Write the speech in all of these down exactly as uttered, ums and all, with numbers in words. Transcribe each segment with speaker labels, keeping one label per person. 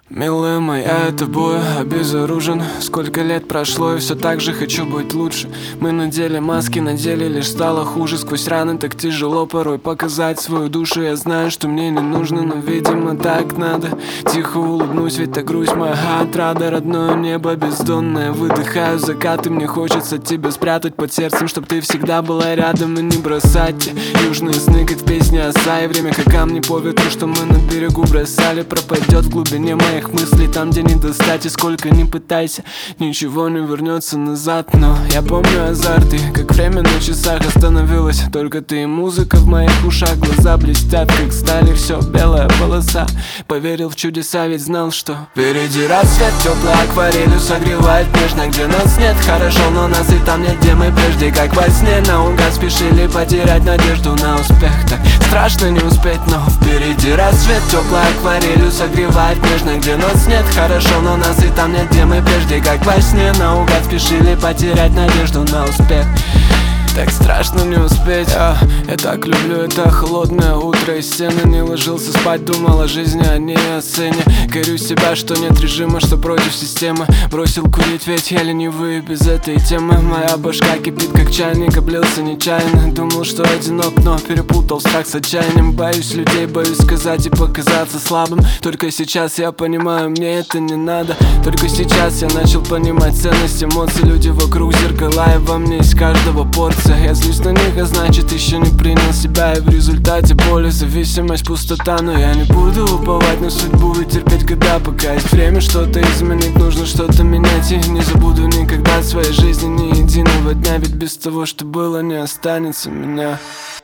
Speaker 1: Милая моя, я тобой обезоружен. Сколько лет прошло, и все так же хочу быть лучше. Мы надели маски, на деле лишь стало хуже. Сквозь раны так тяжело порой показать свою душу. Я знаю, что мне не нужно, но, видимо, так надо. Тихо улыбнусь, ведь так грусть моя отрада. Родное небо бездонное, выдыхаю закаты. Мне хочется тебя спрятать под сердцем, чтоб ты всегда была рядом и не бросать. Южные сны, как в песне оса, и время, как камни по ветру, что мы на берегу бросали, пропадет в глубине моих мыслей, там, где не достать. И сколько ни пытайся, ничего не вернется назад. Но я помню азарт, и как время на часах остановилось. Только ты и музыка в моих ушах. Глаза блестят, как стали, все белая полоса. Поверил в чудеса, ведь знал, что впереди рассвет, теплой акварелью согревает нежно. Где нас нет, хорошо, но нас и там нет, где мы прежде. Как во сне наугад спешили потерять надежду на успех. Так страшно не успеть, но впереди рассвет, теплой акварелью согревает нежно. Где нас нет, хорошо, но нас и там нет, где мы прежде. Как во сне наугад спешили потерять надежду на успех. Так страшно не успеть. я, я так люблю это холодное утро. Из стены не ложился спать, думал о жизни, а не о сцене. Корю себя, что нет режима, что против системы. Бросил курить, ведь я ленивый без этой темы. Моя башка кипит, как чайник, облился нечаянно. Думал, что одинок, но перепутал страх с отчаянием. Боюсь людей, боюсь сказать и показаться слабым. Только сейчас я понимаю, мне это не надо. Только сейчас я начал понимать ценность эмоций. Люди вокруг зеркала, и во мне из каждого порция. Я злюсь на них, а значит еще не принял себя. И в результате боли, зависимость, пустота. Но я не буду уповать на судьбу и терпеть года. Пока есть время что-то изменить, нужно что-то менять. И не забуду никогда в своей жизни ни единого дня. Ведь без того, что было, не останется меня.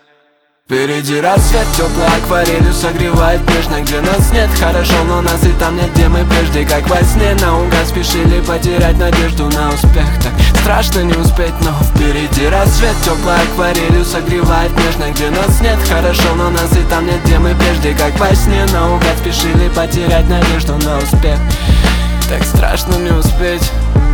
Speaker 1: Впереди рассвет, теплой акварелью согревает нежно. Где нас нет, хорошо, но нас и там нет, где мы прежде. Как во сне наугад спешили потерять надежду на успех. Так страшно не успеть, но впереди рассвет, теплой акварелью согревает нежно. Где нас нет, хорошо, но нас и там нет, где мы прежде. Как во сне наугад спешили потерять надежду на успех. Так страшно не успеть.